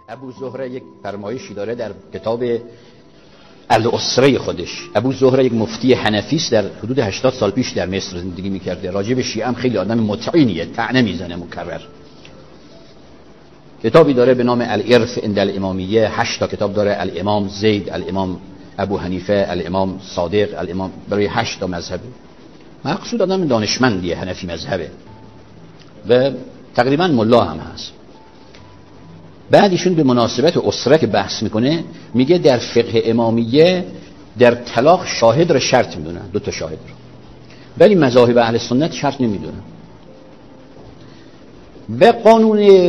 ابو زهره یک فرمایشی داره در کتاب الاسره خودش. ابو زهره یک مفتی حنفی است، در حدود 80 سال پیش در مصر زندگی می‌کرده. راجع به شیعه هم خیلی آدم متعینیه، طعنه میزنه مکرر. کتابی داره به نام الارث عند الامامیه، 8 تا کتاب داره، الامام زید، الامام ابو حنیفه، الامام صادق، الامام، برای 8 تا مذهب. مقصود آدم دانشمندیه، حنفی مذهبه و تقریبا ملا هم هست. بعد ایشون به مناسبت اسره که بحث میکنه میگه در فقه امامیه در طلاق شاهد رو شرط میدونن، 2 تا شاهد رو، ولی مذاهب اهل سنت شرط نمیدونن. و قانون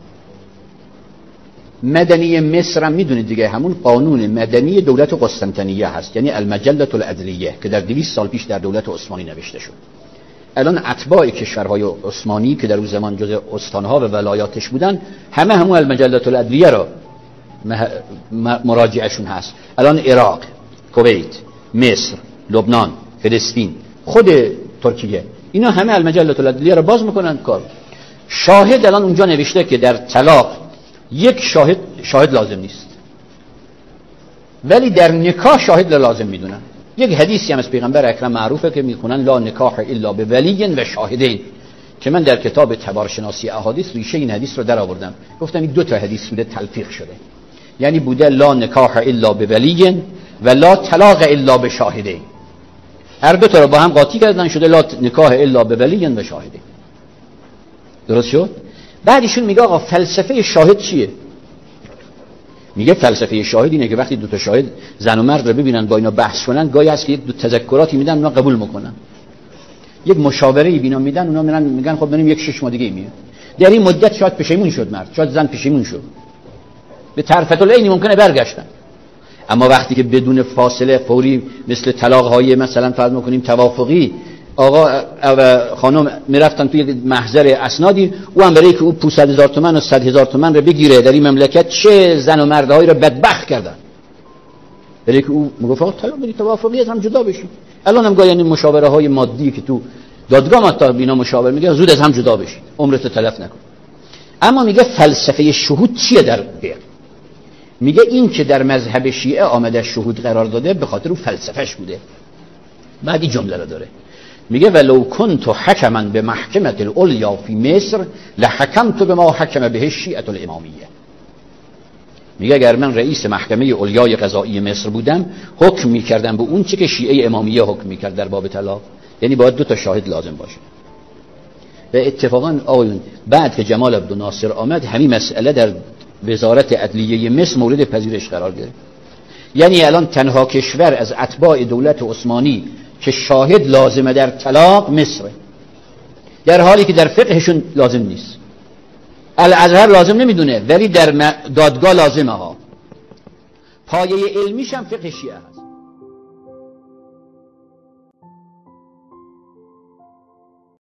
مدنی مصر هم میدونید دیگه، همون قانون مدنی دولت قسطنطنیه هست، یعنی المجله العدلیه که در 200 سال پیش در دولت عثمانی نوشته شد. الان اتباع کشورهای عثمانی که در اون زمان جزء استانها و ولایاتش بودن همون المجله العدلیه را مراجعشون هست. الان عراق، کویت، مصر، لبنان، فلسطین، خود ترکیه، اینا همه المجله العدلیه را باز میکنن کار. شاهد الان اونجا نوشته که در طلاق یک شاهد لازم نیست، ولی در نکاح شاهد لازم میدونن. یک حدیثی هم از پیغمبر اکرم معروفه که میخونن لا نکاح الا بولی و شاهدین، که من در کتاب تبارشناسی احادیث ریشه این حدیث رو در آوردم، گفتم این 2 تا حدیث بوده تلفیق شده، یعنی بوده لا نکاح الا بولی و لا طلاق الا بشاهدین، هر 2 تا رو با هم قاطی کردن شده لا نکاح الا بولی و شاهدین. درست شد؟ بعد ایشون میگه آقا فلسفه شاهد چیه؟ میگه فلسفه شاهد اینه که وقتی 2 تا شاهد زن و مرد رو ببینن با اینا بحث کنن، گاهی هست که یک 2 تذکراتی میدن اونا قبول میکنن، یک مشاوره‌ای بینا میدن اونا میگن خب بریم یک 6 ماه دیگه میاد. در این مدت شاید پشیمون شد مرد، شاید زن پشیمون شد، به طرفت العین ممکنه برگشتن. اما وقتی که بدون فاصله فوری مثل طلاق‌های مثلا فرض می‌کنیم توافقی آقا و خانم میرفتن توی محضر اسنادی، او هم برای که او 500,000 تومان و 100,000 تومان رو بگیره در این مملکت چه زن و مردهایی رو بدبخت کردن، برای که او میگفت آقا طلاق بدید توافقی از هم جدا بشید. الان هم گاهی یعنی مشاوره های مادی که تو دادگاه ماتا بینا مشاور میگه زود از هم جدا بشید، عمرت تلف نکن. اما میگه فلسفه شهود چیه در فقه؟ میگه این که در مذهب شیعه آمده شهود قرار داده به خاطر اون فلسفهش بوده. بعد این جمله رو داره، میگه ولو کنت حکما به محکمه العلیا فی مصر لحکمت بما حکم به الشیعه الامامیه. میگه اگر من رئیس محکمه علیای قضایی مصر بودم حکم میکردم به اون چه که شیعه امامیه حکم میکرد در باب طلاق، یعنی باید 2 تا شاهد لازم باشه. و اتفاقا آقایون بعد که جمال عبدالناصر آمد همین مسئله در وزارت عدلیه مصر مورد پذیرش قرار گرفت. یعنی الان تنها کشور از اتباع دولت عثمانی که شاهد لازمه در طلاق مصره، در حالی که در فقهشون لازم نیست. الازهر لازم نمیدونه ولی در دادگاه لازمه ها. پایه علمیش هم فقه شیعه هست.